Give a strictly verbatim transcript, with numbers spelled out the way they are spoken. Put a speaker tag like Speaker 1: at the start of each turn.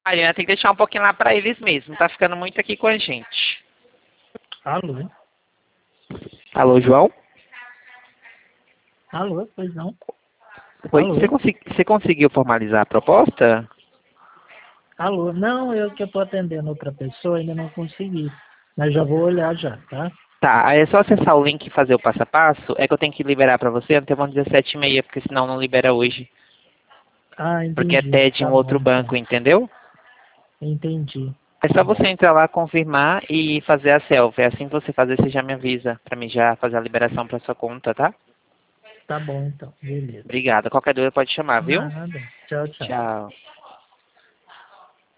Speaker 1: A gente tem que deixar um pouquinho lá pra eles mesmo. Tá ficando muito aqui com a gente.
Speaker 2: Alô?
Speaker 1: Alô, João?
Speaker 2: Alô, pois não?
Speaker 1: Oi, você,
Speaker 2: Alô?
Speaker 1: consegui, você conseguiu formalizar a proposta?
Speaker 2: Alô? Não, eu que estou atendendo outra pessoa, ainda não consegui. Mas já vou olhar já, tá?
Speaker 1: Tá, aí é só acessar o link e fazer o passo a passo. É que eu tenho que liberar pra você até umas dezessete e meia, porque senão não libera hoje.
Speaker 2: Ah,
Speaker 1: Porque é
Speaker 2: entendi.
Speaker 1: T E D de
Speaker 2: Tá
Speaker 1: um
Speaker 2: bom,
Speaker 1: outro
Speaker 2: então.
Speaker 1: banco, entendeu?
Speaker 2: Entendi.
Speaker 1: É
Speaker 2: Tá
Speaker 1: só
Speaker 2: bom.
Speaker 1: você entrar lá, confirmar e fazer a selfie. Assim que você fazer, você já me avisa pra mim já fazer a liberação pra sua conta, tá?
Speaker 2: Tá bom, então. Beleza.
Speaker 1: Obrigado. Qualquer dúvida pode chamar, viu?
Speaker 2: Nada. Tchau, tchau.
Speaker 1: Tchau.